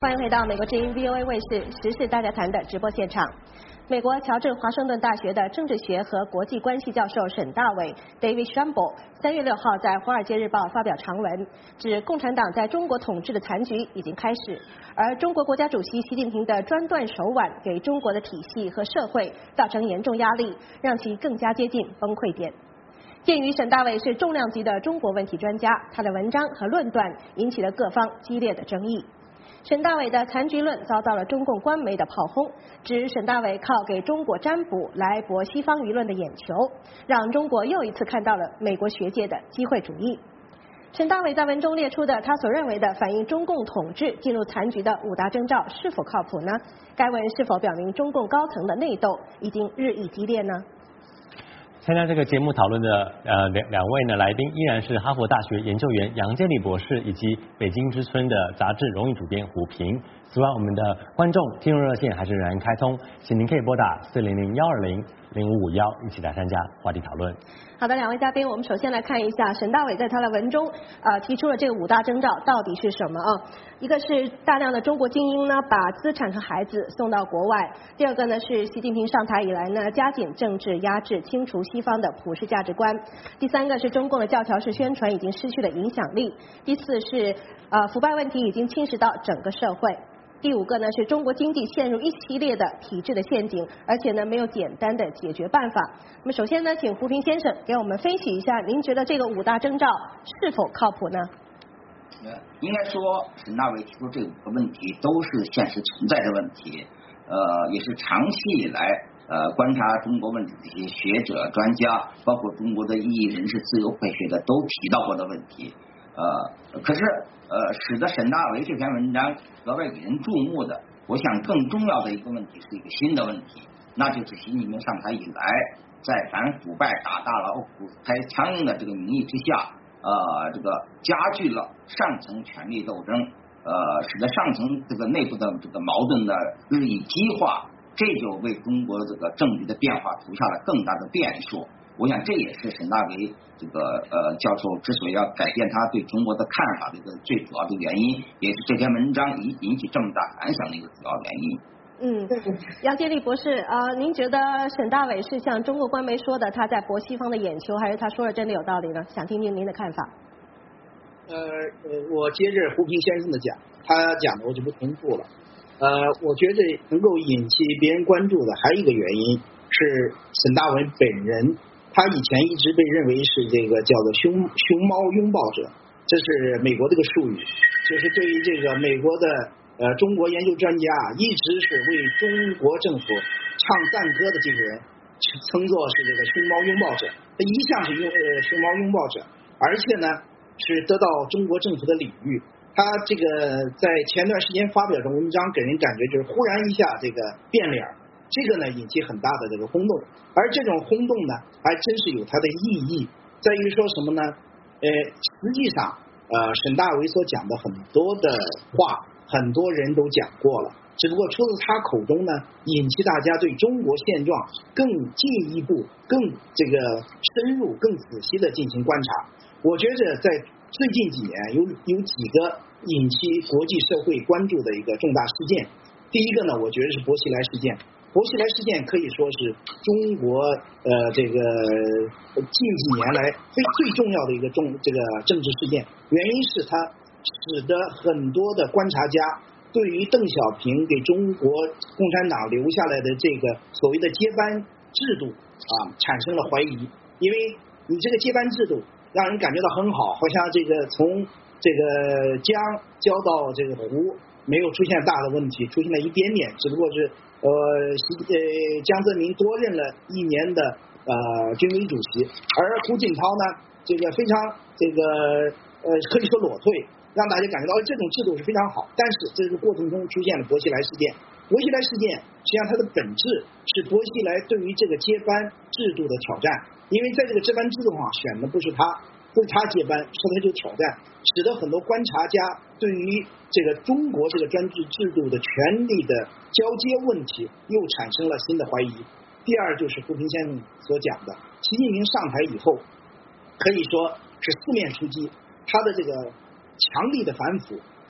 欢迎回到美国之音 VOA 卫视时事大家谈的直播现场。美国乔治华盛顿大学的政治学和国际关系教授沈大伟 David Shambo 3月6号在《华尔街日报》发表长文，指共产党在中国统治的残局已经开始，而中国国家主席习近平的专断手腕给中国的体系和社会造成严重压力，让其更加接近崩溃点。鉴于沈大伟是重量级的中国问题专家，他的文章和论断引起了各方激烈的争议。沈大伟的残局论遭到了中共官媒的炮轰，指沈大伟靠给中国占卜来博西方舆论的眼球，让中国又一次看到了美国学界的机会主义。沈大伟在文中列出的他所认为的反映中共统治进入残局的5大征兆是否靠谱呢？该文是否表明中共高层的内斗已经日益激烈呢？ 参加这个节目讨论的两位呢来宾依然是哈佛大学研究员杨建立博士以及北京之春的杂志荣誉主编胡平。此外，我们的观众听众热线还是仍然开通，请您可以拨打400-120-0551一起来参加话题讨论。 好的，两位嘉宾，我们首先来看一下沈大伟在他的文中提出了这个5大征兆到底是什么啊？一个是大量的中国精英呢把资产和孩子送到国外，第二个呢是习近平上台以来呢加紧政治压制，清除西方的普世价值观，第三个是中共的教条式宣传已经失去了影响力，第四是腐败问题已经侵蚀到整个社会，第5个呢是中国经济陷入一系列的体制的陷阱，而且呢没有简单的解决办法。那么首先呢，请胡平先生给我们分析一下，您觉得这个5大征兆是否靠谱呢？ 应该说沈大伟提出这5个问题都是现实存在的问题，也是长期以来观察中国问题的这些学者专家，包括中国的异议人士、自由派学者都提到过的问题。可是使得沈大伟这篇文章格外引人注目的，我想更重要的一个问题是一个新的问题，那就是习近平上台以来，在反腐败、打大老虎、开苍蝇的这个名义之下，这个加剧了上层权力斗争，使得上层这个内部的这个矛盾的日益激化，这就为中国这个政局的变化涂下了更大的变数。我想这也是沈大伟这个教授之所以要改变他对中国的看法的一个最主要的原因，也是这篇文章引起这么大反响的一个主要原因。 杨建立博士您觉得沈大伟是像中国官媒说的他在博西方的眼球，还是他说的真的有道理呢？想听听您的看法。 我接着胡平先生的讲，他讲的我就不重复了。我觉得能够引起别人关注的还有一个原因是沈大伟本人，他以前一直被认为是这个叫做熊猫拥抱者，这是美国这个术语，就是对于这个美国的中国研究专家一直是为中国政府唱赞歌的这个人称作是这个熊猫拥抱者，他一向是熊猫拥抱者，而且呢是得到中国政府的礼遇。他这个在前段时间发表的文章给人感觉就是忽然一下这个变脸，这个呢引起很大的这个轰动，而这种轰动呢还真是有它的意义，在于说什么呢？实际上沈大伟所讲的很多的话很多人都讲过了，只不过出自他口中呢，引起大家对中国现状更进一步、更这个深入、更仔细的进行观察。我觉着在最近几年有几个引起国际社会关注的一个重大事件。第一个呢，我觉得是薄熙来事件。薄熙来事件可以说是中国这个近几年来最重要的一个这个政治事件，原因是它使得很多的观察家对于邓小平给中国共产党留下来的这个所谓的接班制度产生了怀疑，因为你这个接班制度让人感觉到很好，好像这个从这个江交到这个湖没有出现大的问题，出现了一点点，只不过是江泽民多任了1年的军委主席，而胡锦涛呢这个非常这个可以说裸退，让大家感觉到这种制度是非常好，但是这个过程中出现了薄熙来事件。薄熙来事件实际上它的本质是薄熙来对于这个接班制度的挑战，因为在这个接班制度上选的不是他接班，所以他就挑战，使得很多观察家对于这个中国这个专制制度的权力的交接问题又产生了新的怀疑。第二就是胡平先生所讲的，习近平上台以后可以说是4面出击，他的这个强力的反腐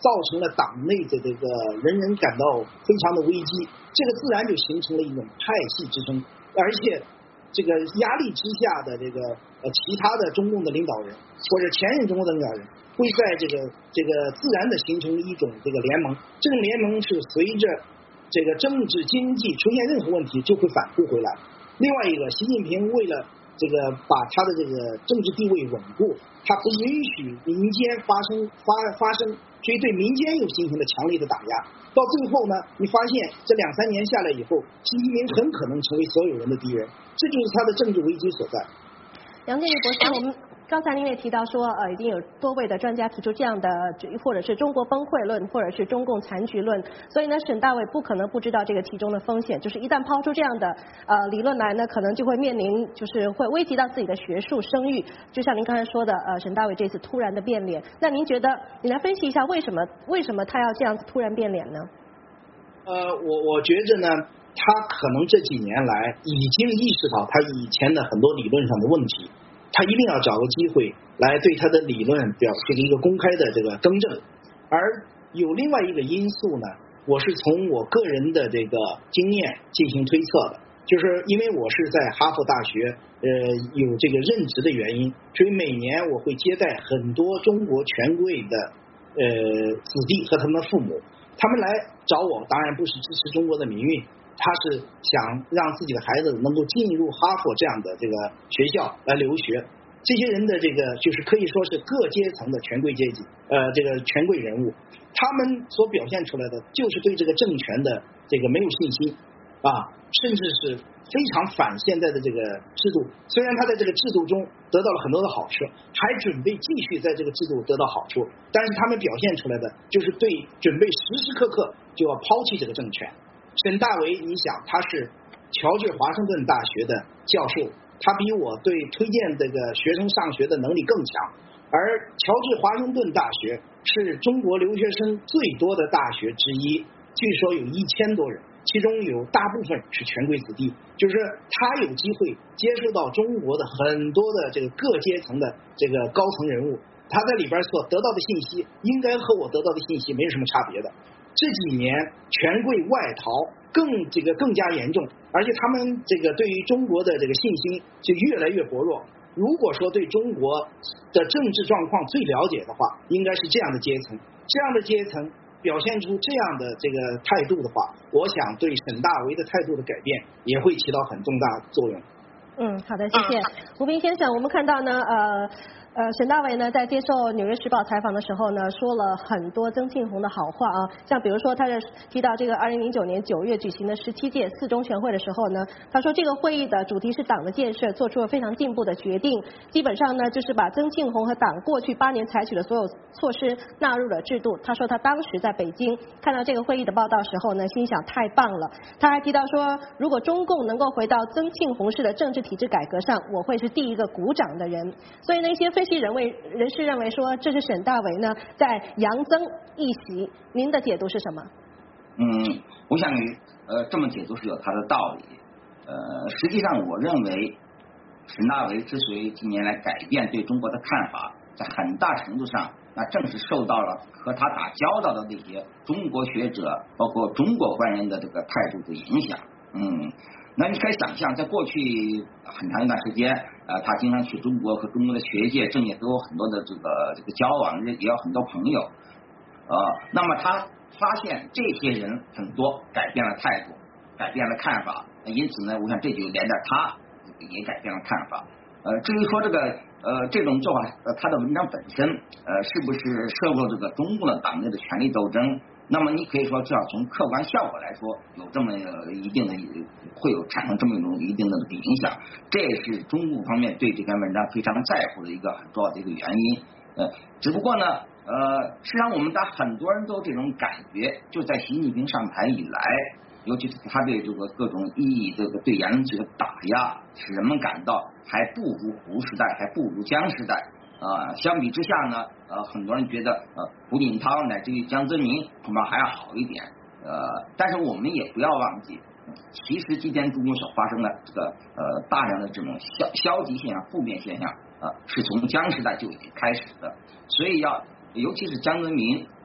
造成了党内的这个人人感到非常的危机，这个自然就形成了一种派系之争，而且这个压力之下的这个其他的中共的领导人或者前任中国的领导人会在这个自然的形成一种这个联盟，这种联盟是随着这个政治经济出现任何问题就会反扑回来。另外一个，习近平为了这个把他的这个政治地位稳固，他不允许民间发生，所以对民间又进行了强烈的打压。到最后呢，你发现这2-3年下来以后，习近平很可能成为所有人的敌人，这就是他的政治危机所在。 杨建立博士，我们刚才您也提到说，已经有多位的专家提出这样的，或者是中国崩溃论，或者是中共残局论，所以呢，沈大伟不可能不知道这个其中的风险，就是一旦抛出这样的理论来呢，可能就会面临，就是会危及到自己的学术声誉。就像您刚才说的，沈大伟这次突然的变脸，那您觉得，你来分析一下为什么他要这样子突然变脸呢？ 我觉着呢，他可能这几年来已经意识到他以前的很多理论上的问题，他一定要找个机会来对他的理论表这个一个公开的这个更正。而有另外一个因素呢，我是从我个人的这个经验进行推测的，就是因为我是在哈佛大学有这个任职的原因，所以每年我会接待很多中国权贵的子弟和他们的父母，他们来找我，当然不是支持中国的民运，他是想让自己的孩子能够进入哈佛这样的这个学校来留学。这些人的这个就是可以说是各阶层的权贵阶级，这个权贵人物，他们所表现出来的就是对这个政权的这个没有信心啊，甚至是非常反现在的这个制度。虽然他在这个制度中得到了很多的好处，还准备继续在这个制度得到好处，但是他们表现出来的就是对准备时时刻刻就要抛弃这个政权。沈大为，你想他是乔治华盛顿大学的教授，他比我对推荐这个学生上学的能力更强，而乔治华盛顿大学是中国留学生最多的大学之一，据说有1000多人，其中有大部分是权贵子弟，就是他有机会接触到中国的很多的这个各阶层的这个高层人物，他在里边所得到的信息应该和我得到的信息没有什么差别的。这几年权贵外逃更加严重，而且他们这个对于中国的这个信心就越来越薄弱。如果说对中国的政治状况最了解的话，应该是这样的阶层，这样的阶层表现出这样的这个态度的话，我想对沈大为的态度的改变也会起到很重大作用。 好的，谢谢胡斌先生。我们看到呢，沈大为呢在接受《纽约时报》采访的时候呢，说了很多曾庆红的好话啊，像比如说他是提到这个2009年9月举行的17届4中全会的时候呢，他说这个会议的主题是党的建设，做出了非常进步的决定，基本上呢就是把曾庆红和党过去8年采取的所有措施纳入了制度。他说他当时在北京看到这个会议的报道时候呢，心想太棒了。他还提到说，如果中共能够回到曾庆红式的政治体制改革上，我会是第一个鼓掌的人。所以那些分析人士认为说，这是沈大为呢在扬曾一席，您的解读是什么？ 我想这么解读是有它的道理。实际上我认为沈大为之所以近年来改变对中国的看法，在很大程度上那正是受到了和他打交道的那些中国学者包括中国官员的这个态度的影响。那你可以想象，在过去很长一段时间，他经常去中国，和中国的学界、政界都有很多的这个交往，也有很多朋友。那么他发现这些人很多改变了态度，改变了看法，因此呢，我想这就连带他也改变了看法。至于说这种做法，他的文章本身是不是涉入这个中共的党内的权力斗争？那么你可以说，至少从客观效果来说，有这么一定的会有产生这么一种一定的影响，这也是中共方面对这篇文章非常在乎的一个很重要的一个原因。只不过呢，实际上我们很多人都有这种感觉，就在习近平上台以来，尤其是他对这个各种对言论这个打压，使人们感到还不如胡时代，还不如江时代。相比之下呢，很多人觉得胡锦涛乃至于江泽民恐怕还要好一点。但是我们也不要忘记，其实今天中国所发生的这个大量的这种消极现象、负面现象，是从江时代就已经开始的。所以尤其是江泽民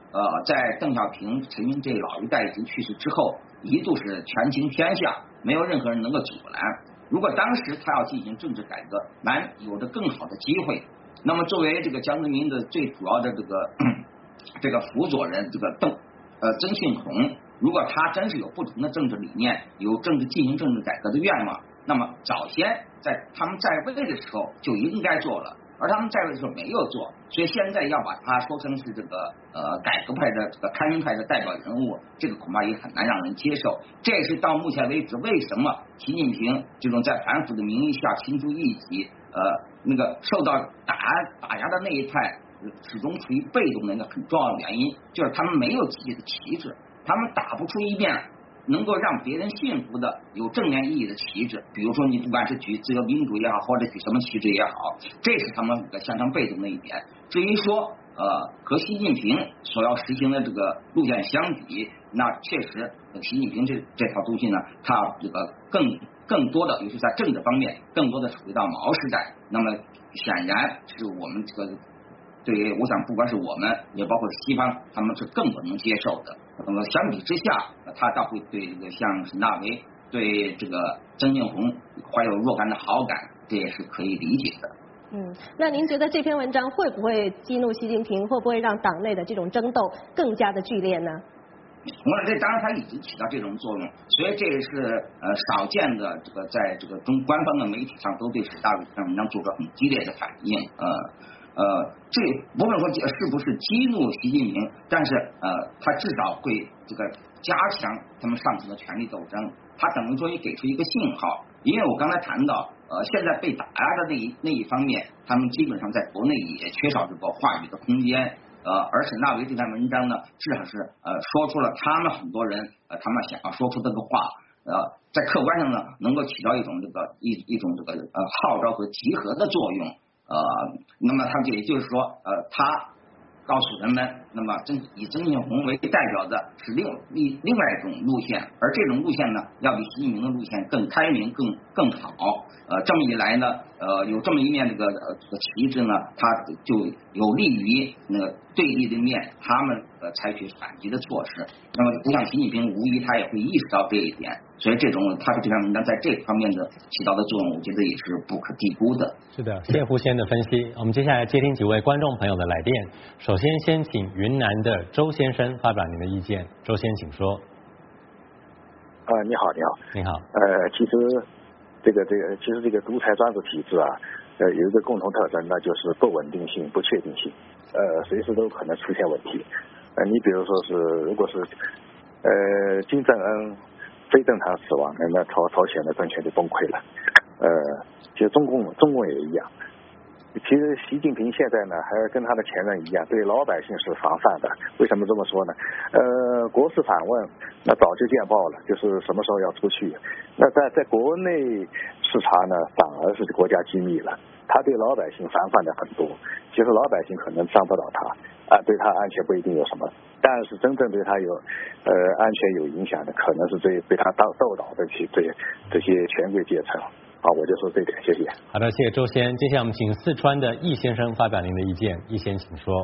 在邓小平、陈云这老一代已经去世之后，一度是权倾天下，没有任何人能够阻拦。如果当时他要进行政治改革，有着更好的机会。那么作为这个江泽民的最主要的这个辅佐人，这个曾庆红，如果他真是有不同的政治理念，有进行政治改革的愿望，那么早先在他们在位的时候就应该做了，而他们在位的时候没有做，所以现在要把他说成是这个改革派的这个开明派的代表人物，这个恐怕也很难让人接受。这也是到目前为止为什么习近平这种在反腐的名义下倾注异己，那个受到打压的那一派始终处于被动的一个很重要的原因，就是他们没有自己的旗帜，他们打不出一面能够让别人信服的有正面意义的旗帜。比如说你不管是举自由民主也好，或者举什么旗帜也好，这是他们相当被动的一点。至于说和习近平所要实行的这个路线相比，那确实习近平这套东西呢，它这个更多的，尤其在政治方面，更多的属于到毛时代。那么显然是我们这个对于我想不管是我们也包括西方，他们是更不能接受的。那么相比之下，他倒会对这个像沈大为对这个曾庆红怀有若干的好感，这也是可以理解的。 那您觉得这篇文章会不会激怒习近平，会不会让党内的这种争斗更加的剧烈呢？ 我想这当然它已经起到这种作用，所以这也是少见的这个在这个中官方的媒体上都对沈大为这篇文章做出很激烈的反应。这不论说是不是激怒习近平，但是他至少会这个加强他们上层的权力斗争，他等于说也给出一个信号。因为我刚才谈到现在被打压的那一方面，他们基本上在国内也缺少这个话语的空间。而沈大为这篇文章呢，至少是说出了他们很多人他们想要说出这个话，在客观上呢能够起到一种一种这个号召和集合的作用。那么他也就是说他告诉人们，那么以曾庆红为代表的是另外一种路线，而这种路线呢要比习近平的路线更开明更好。这么一来呢有这么一面这个旗帜呢，它就有利于那个对立的面他们采取反击的措施。那么不像习近平，无疑他也会意识到这一点，所以他的这篇文章在这方面的起到的作用，我觉得也是不可低估的。 是的，谢胡先的分析。我们接下来接听几位观众朋友的来电。首先请云南的周先生发表您的意见。周先请说。 你好。 你好。 其实这个独裁专制体制啊，有一个共同特征，那就是不稳定性、不确定性，随时都可能出现问题。你比如说是，如果是金正恩非正常死亡，那朝鲜的政权就崩溃了。其实中共也一样。其实习近平现在呢，还跟他的前任一样，对老百姓是防范的。为什么这么说呢？国事访问那早就见报了，就是什么时候要出去。那在国内视察呢，反而是国家机密了。他对老百姓防范的很多，其实老百姓可能伤不到他对他安全不一定有什么，但是真正对他有安全有影响的，可能是对他斗倒的这些权贵阶层。好，我就说这点，谢谢。 好的，谢谢周先。接下来我们请四川的易先生发表您的意见。易先请说。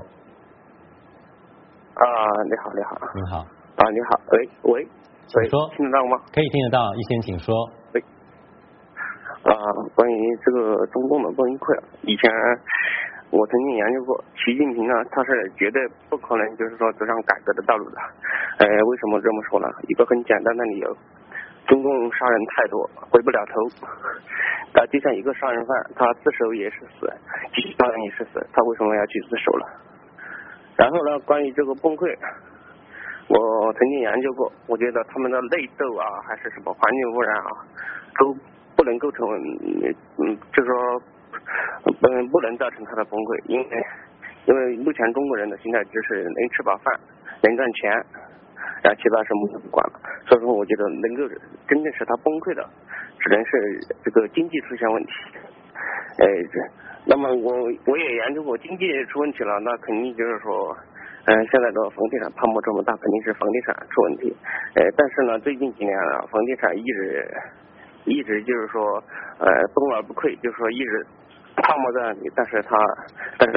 你好。 您好。 你好，喂， 请说。 听得到吗？ 可以听得到，易先请说。 喂。关于这个中共的崩溃，以前我曾经研究过，习近平呢，他是绝对不可能就是说走上改革的道路的。为什么这么说呢？一个很简单的理由。中共杀人太多，回不了头。就像一个杀人犯，他自首也是死，继续杀人也是死，他为什么要去自首了？然后呢，关于这个崩溃，我曾经研究过，我觉得他们的内斗啊，还是什么环境污染啊，都不能构成，就是说，不能造成他的崩溃，因为目前中国人的心态就是能吃饱饭，能赚钱。其他什么都不管了，所以说我觉得能够真正使他崩溃的，只能是这个经济出现问题。那么我也研究过，经济出问题了，那肯定就是说，现在的房地产泡沫这么大，肯定是房地产出问题。但是呢，最近几年啊，房地产一直就是说，崩而不溃，就是说一直泡沫在那里，但是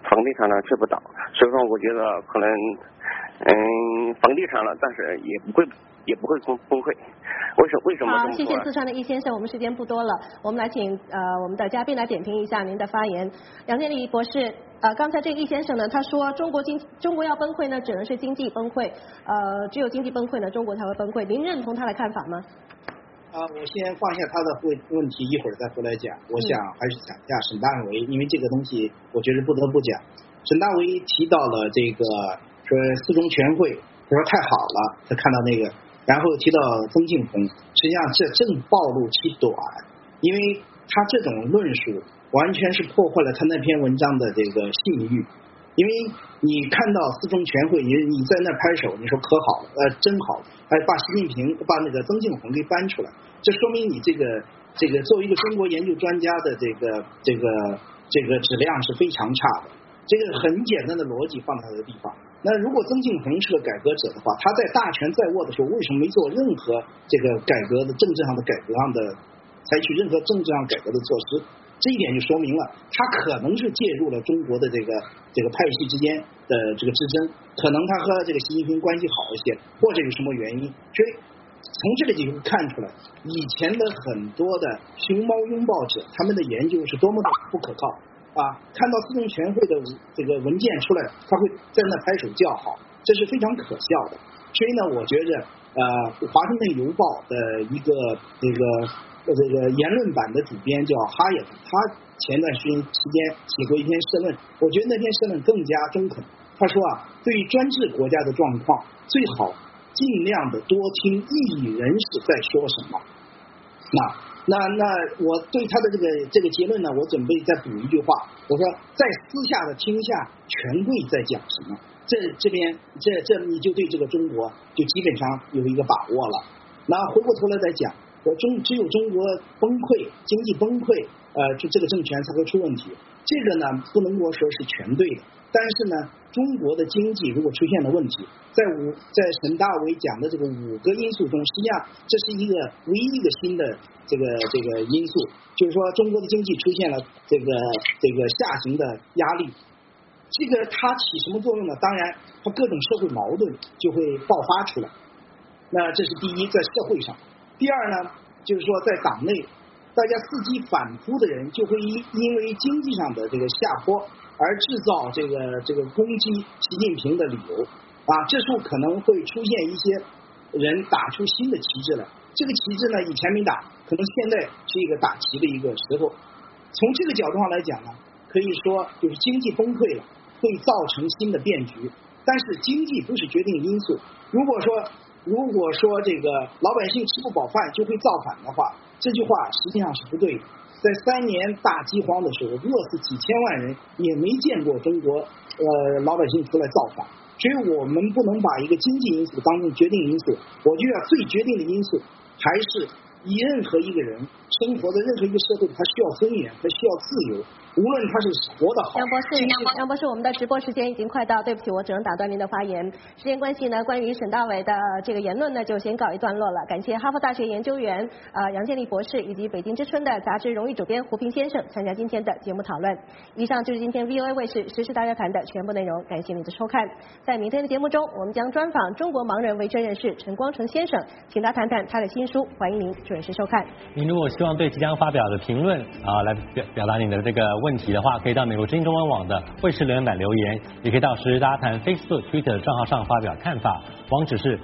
房地产呢吃不到，所以说我觉得可能房地产了，但是也不会崩溃。为什么？ 好，谢谢四川的易先生，我们时间不多了，我们来请我们的嘉宾来点评一下您的发言。杨建立博士，刚才这个易先生呢，他说中国要崩溃呢，只能是经济崩溃，只有经济崩溃呢，中国才会崩溃。您认同他的看法吗？ 我先放下他的问题，一会儿再回来讲。我想还是讲一下沈大为，因为这个东西我觉得不得不讲。沈大为提到了这个说四中全会，他说太好了，他看到那个。然后提到曾庆红，实际上这正暴露其短，因为他这种论述完全是破坏了他那篇文章的这个信誉。因为你看到四中全会，你在那拍手，你说可好了，真好，把习近平把那个曾庆红给搬出来，这说明你这个作为一个中国研究专家的这个质量是非常差的。这个很简单的逻辑放在他的地方。那如果曾庆红是个改革者的话，他在大权在握的时候，为什么没做任何这个改革的政治上的改革上的采取任何政治上改革的措施？这一点就说明了他可能是介入了中国的这个派系之间的这个之争，可能他和这个习近平关系好一些，或者有什么原因。所以从这个就看出来，以前的很多的熊猫拥抱者，他们的研究是多么的不可靠。看到四中全会的这个文件出来，他会在那拍手叫好，这是非常可笑的。所以呢，我觉着华盛顿邮报的一个这个言论版的主编叫哈耶夫，他前段时间写过一篇社论，我觉得那篇社论更加中肯。他说对于专制国家的状况，最好尽量的多听异议人士在说什么。那我对他的这个结论呢，我准备再补一句话，我说在私下的听下权贵在讲什么，这边你就对这个中国就基本上有一个把握了。那回过头来再讲，只有中国崩溃，经济崩溃，就这个政权才会出问题。这个呢不能够说是全对的，但是呢，中国的经济如果出现了问题，在沈大为讲的这个5个因素中，实际上这是一个唯一一个新的这个因素，就是说中国的经济出现了这个下行的压力。这个它起什么作用呢？当然，它各种社会矛盾就会爆发出来。那这是第一，在社会上。第二呢，就是说在党内，大家伺机反扑的人就会因为经济上的这个下坡而制造这个攻击习近平的理由这时候可能会出现一些人打出新的旗帜来。这个旗帜呢，以前没打，可能现在是一个打旗的一个时候。从这个角度上来讲呢，可以说就是经济崩溃了，会造成新的变局。但是经济不是决定因素。如果说这个老百姓吃不饱饭就会造反的话，这句话实际上是不对的。在3年大饥荒的时候，饿死几千万人，也没见过中国老百姓出来造反。所以我们不能把一个经济因素当成决定因素。我觉得最决定的因素还是任何一个人生活在任何一个社会，他需要尊严，他需要自由，无论他是活得好。 杨博士，我们的直播时间已经快到，对不起，我只能打断您的发言。时间关系呢，关于沈大为的这个言论呢，就先告一段落了。感谢哈佛大学研究员杨建立博士以及北京之春的杂志荣誉主编胡平先生参加今天的节目讨论。以上就是今天 VOA 卫视时事大家谈的全部内容，感谢您的收看。在明天的节目中，我们将专访中国盲人维权人士陈光诚先生，请他谈谈他的新书，欢迎您准时收看。 您如果希望对即将发表的评论来表达你的这个问题的话，可以到美国之音中文网的卫视留言板留言，也可以到时事大家谈 Facebook、Twitter 账号上发表看法，网址是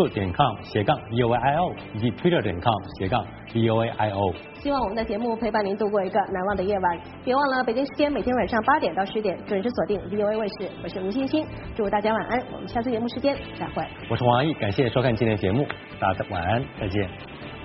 facebook.com/voaio 以及 twitter.com/voaio。 希望我们的节目陪伴您度过一个难忘的夜晚。别忘了北京时间每天晚上8点到10点准时锁定 VOA 卫视，我是吴欣欣，祝大家晚安，我们下次节目时间再会。 我是王阿义，感谢收看今天的节目，大家晚安，再见。